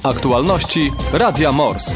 Aktualności Radia Mors.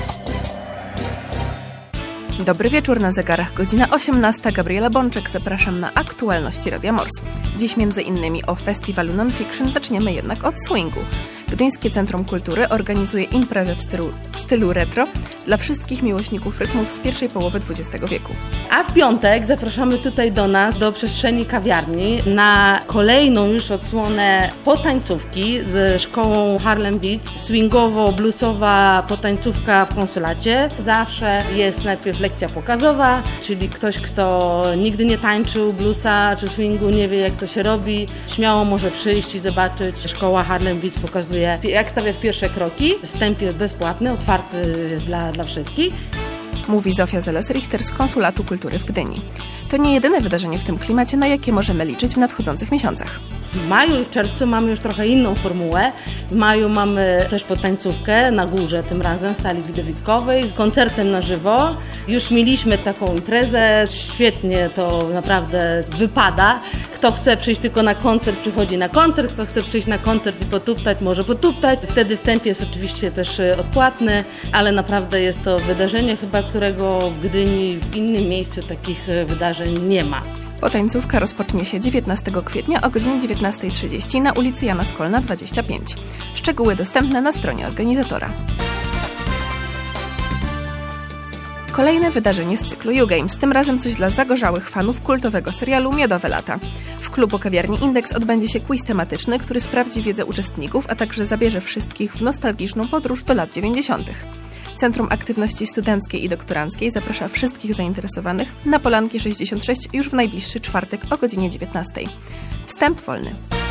Dobry wieczór, na zegarach godzina 18. Gabriela Bączek, zapraszam na Aktualności Radia Mors. Dziś między innymi o festiwalu Non-Fiction zaczniemy jednak od swingu. Gdyńskie Centrum Kultury organizuje imprezę w stylu retro dla wszystkich miłośników rytmów z pierwszej połowy XX wieku. A w piątek zapraszamy tutaj do nas, do przestrzeni kawiarni, na kolejną już odsłonę potańcówki ze szkołą Harlem Beat. Swingowo-bluesowa potańcówka w konsulacie. Zawsze jest najpierw lekcja pokazowa, czyli ktoś, kto nigdy nie tańczył bluesa czy swingu, nie wie jak to się robi, śmiało może przyjść i zobaczyć. Szkoła Harlem Beat pokazuje, jak stawiać pierwsze kroki. Wstęp jest bezpłatny, otwarty jest dla wszystkich. Mówi Zofia Zeles-Richter z Konsulatu Kultury w Gdyni. To nie jedyne wydarzenie w tym klimacie, na jakie możemy liczyć w nadchodzących miesiącach. W maju i w czerwcu mamy już trochę inną formułę. W maju mamy też potańcówkę na górze, tym razem w sali widowiskowej, z koncertem na żywo. Już mieliśmy taką imprezę, świetnie to naprawdę wypada. Kto chce przyjść tylko na koncert, przychodzi na koncert. Kto chce przyjść na koncert i potuptać, może potuptać. Wtedy wstęp jest oczywiście też odpłatny, ale naprawdę jest to wydarzenie chyba, którego w Gdyni, w innym miejscu takich wydarzeń nie ma. Potańcówka rozpocznie się 19 kwietnia o godzinie 19:30 na ulicy Jana Skolna 25. Szczegóły dostępne na stronie organizatora. Kolejne wydarzenie z cyklu YouGames, tym razem coś dla zagorzałych fanów kultowego serialu Miodowe Lata. W klubu kawiarni Indeks odbędzie się quiz tematyczny, który sprawdzi wiedzę uczestników, a także zabierze wszystkich w nostalgiczną podróż do lat 90. Centrum Aktywności Studenckiej i Doktoranckiej zaprasza wszystkich zainteresowanych na Polanki 66 już w najbliższy czwartek o godzinie 19. Wstęp wolny.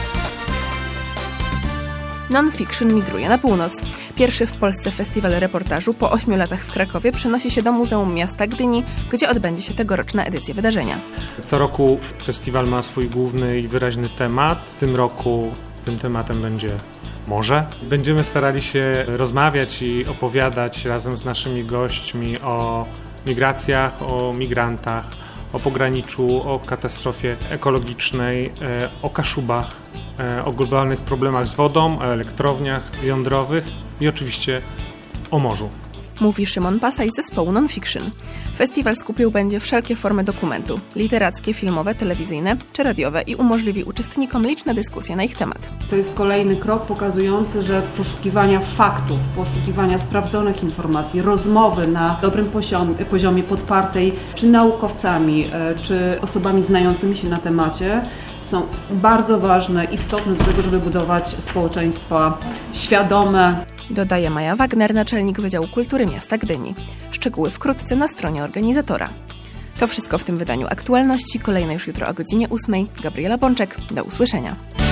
Non-Fiction migruje na północ. Pierwszy w Polsce festiwal reportażu po 8 latach w Krakowie przenosi się do Muzeum Miasta Gdyni, gdzie odbędzie się tegoroczna edycja wydarzenia. Co roku festiwal ma swój główny i wyraźny temat. W tym roku tym tematem będzie morze. Będziemy starali się rozmawiać i opowiadać razem z naszymi gośćmi o migracjach, o migrantach, o pograniczu, o katastrofie ekologicznej, o Kaszubach, o globalnych problemach z wodą, o elektrowniach jądrowych i oczywiście o morzu. Mówi Szymon Pasaj z zespołu Non-Fiction. Festiwal skupił będzie wszelkie formy dokumentu, literackie, filmowe, telewizyjne czy radiowe i umożliwi uczestnikom liczne dyskusje na ich temat. To jest kolejny krok pokazujący, że poszukiwania faktów, poszukiwania sprawdzonych informacji, rozmowy na dobrym poziomie podpartej czy naukowcami, czy osobami znającymi się na temacie są bardzo ważne, istotne do tego, żeby budować społeczeństwa świadome. Dodaje Maja Wagner, naczelnik Wydziału Kultury Miasta Gdyni. Szczegóły wkrótce na stronie organizatora. To wszystko w tym wydaniu aktualności. Kolejne już jutro o godzinie 8. Gabriela Bączek. Do usłyszenia.